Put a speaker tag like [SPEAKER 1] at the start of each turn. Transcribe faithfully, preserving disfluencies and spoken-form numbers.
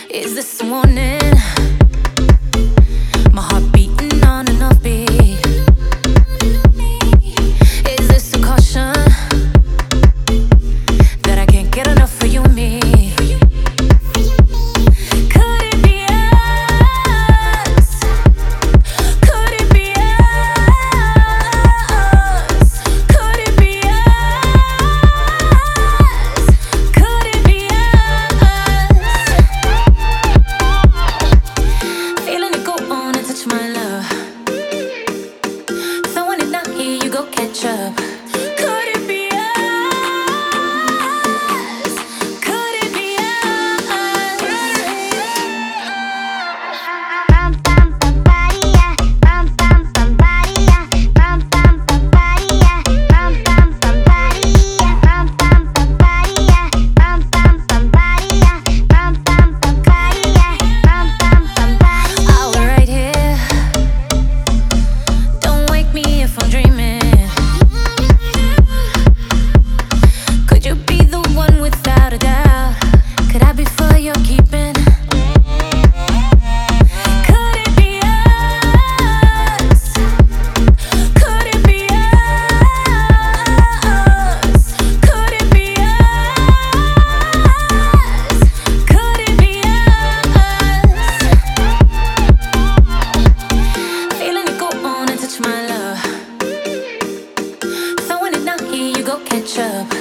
[SPEAKER 1] Is this warning? My heart beating on and off beat. Is this a caution that I can't get enough of you and me? Could it be us? Could it be us? Could it be us? Could it be us? Feeling it go on and touch my love. Throwing it down here, you go catch up. Could it be us? Could it be us?
[SPEAKER 2] Bum bum bum body yeah, bum bum bum body yeah, bum bum bum body yeah, bum bum bum body yeah, bum bum bum body yeah, bum bum bum body yeah, bum bum bum body yeah, bum bum bum body.
[SPEAKER 1] I'll be right here. Don't wake me if I'm dreaming. Could you be the one without a doubt? Could I be for your keeping? Could it be us? Could it be us? Could it be us? Could it be us? Feeling it go on and touch my love. Throwing it down here, you go catch up.